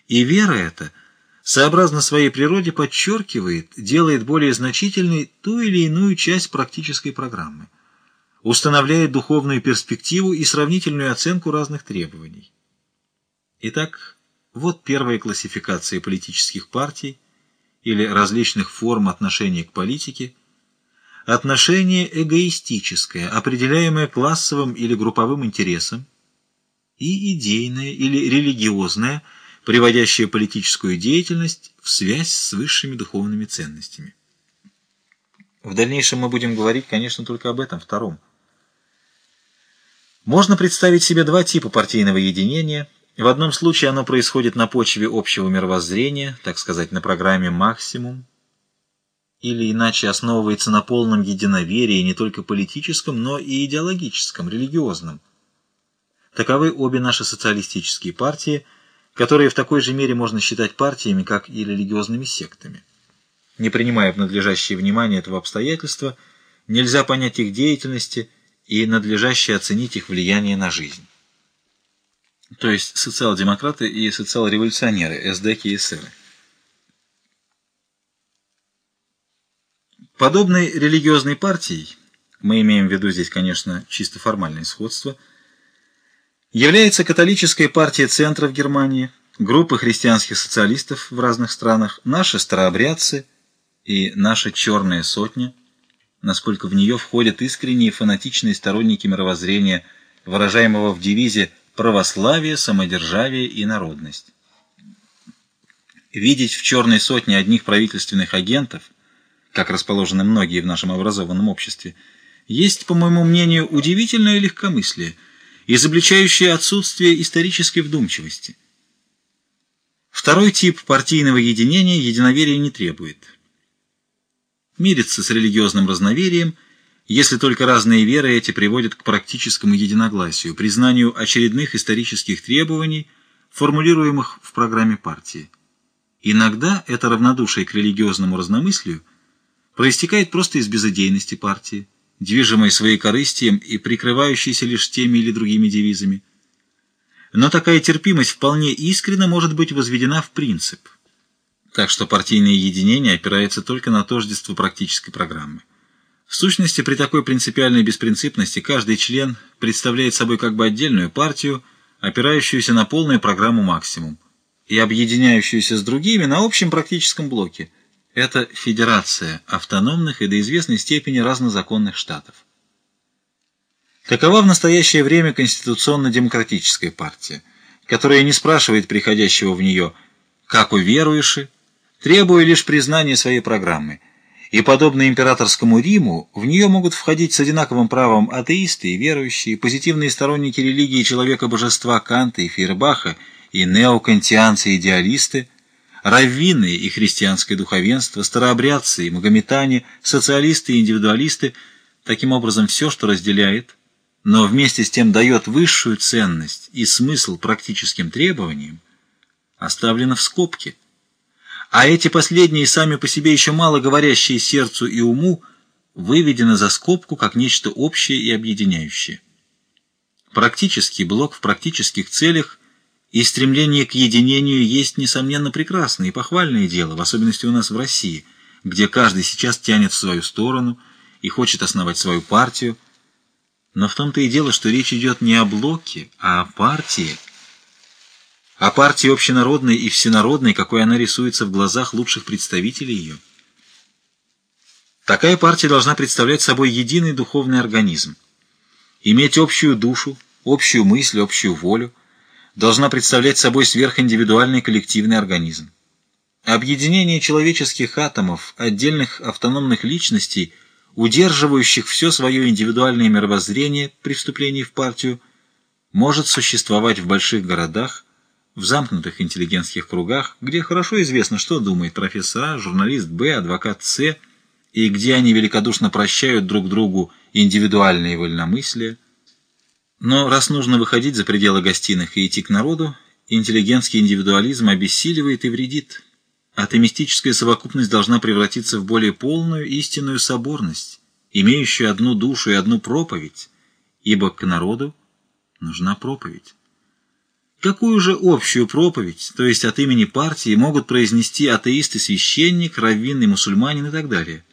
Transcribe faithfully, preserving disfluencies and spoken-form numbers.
И вера эта, сообразно своей природе, подчеркивает, делает более значительной ту или иную часть практической программы, устанавливает духовную перспективу и сравнительную оценку разных требований. Итак, вот первая классификация политических партий или различных форм отношения к политике. Отношение эгоистическое, определяемое классовым или групповым интересом, и идейное или религиозное, приводящее политическую деятельность в связь с высшими духовными ценностями. В дальнейшем мы будем говорить, конечно, только об этом втором. Можно представить себе два типа партийного единения. В одном случае оно происходит на почве общего мировоззрения, так сказать, на программе «Максимум», или иначе основывается на полном единоверии не только политическом, но и идеологическом, религиозном. Таковы обе наши социалистические партии, которые в такой же мере можно считать партиями, как и религиозными сектами. Не принимая в надлежащее внимание этого обстоятельства, нельзя понять их деятельности и надлежаще оценить их влияние на жизнь. То есть социал-демократы и социал-революционеры, эсдеки и эсеры. Подобной религиозной партией, мы имеем в виду здесь, конечно, чисто формальное сходство, является католическая партия центра в Германии, группы христианских социалистов в разных странах, наши старообрядцы и наша черная сотня, насколько в нее входят искренние фанатичные сторонники мировоззрения, выражаемого в девизе «православие, самодержавие и народность». Видеть в черной сотне одних правительственных агентов, как расположены многие в нашем образованном обществе, есть, по моему мнению, удивительное легкомыслие, изобличающее отсутствие исторической вдумчивости. Второй тип партийного единения единоверия не требует. Мирится с религиозным разноверием, если только разные веры эти приводят к практическому единогласию, признанию очередных исторических требований, формулируемых в программе партии. Иногда это равнодушие к религиозному разномыслию проистекает просто из безыдейности партии, движимой своей корыстием и прикрывающейся лишь теми или другими девизами. Но такая терпимость вполне искренно может быть возведена в принцип. Так что партийное единение опирается только на тождество практической программы. В сущности, при такой принципиальной беспринципности каждый член представляет собой как бы отдельную партию, опирающуюся на полную программу «Максимум» и объединяющуюся с другими на общем практическом блоке. Это федерация автономных и до известной степени разнозаконных штатов. Такова в настоящее время конституционно-демократическая партия, которая не спрашивает приходящего в нее «как уверуешь», требуя лишь признания своей программы, и, подобно императорскому Риму, в нее могут входить с одинаковым правом атеисты и верующие, позитивные сторонники религии человека-божества Канта и Фейербаха и неокантианцы-идеалисты, раввины и христианское духовенство, старообрядцы и магометане, социалисты и индивидуалисты, таким образом все, что разделяет, но вместе с тем дает высшую ценность и смысл практическим требованиям, оставлено в скобке. А эти последние, сами по себе еще мало говорящие сердцу и уму, выведены за скобку как нечто общее и объединяющее. Практический блок в практических целях и стремление к единению есть, несомненно, прекрасное и похвальное дело, в особенности у нас в России, где каждый сейчас тянет в свою сторону и хочет основать свою партию. Но в том-то и дело, что речь идет не о блоке, а о партии. О партии общенародной и всенародной, какой она рисуется в глазах лучших представителей ее. Такая партия должна представлять собой единый духовный организм, иметь общую душу, общую мысль, общую волю, должна представлять собой сверхиндивидуальный коллективный организм. Объединение человеческих атомов, отдельных автономных личностей, удерживающих все свое индивидуальное мировоззрение при вступлении в партию, может существовать в больших городах, в замкнутых интеллигентских кругах, где хорошо известно, что думает профессор А, журналист Б, адвокат С, и где они великодушно прощают друг другу индивидуальные вольномыслия. Но раз нужно выходить за пределы гостиных и идти к народу, интеллигентский индивидуализм обессиливает и вредит. Атомистическая совокупность должна превратиться в более полную истинную соборность, имеющую одну душу и одну проповедь, ибо к народу нужна проповедь. Какую же общую проповедь, то есть от имени партии, могут произнести атеист и священник, раввин и мусульманин и так далее?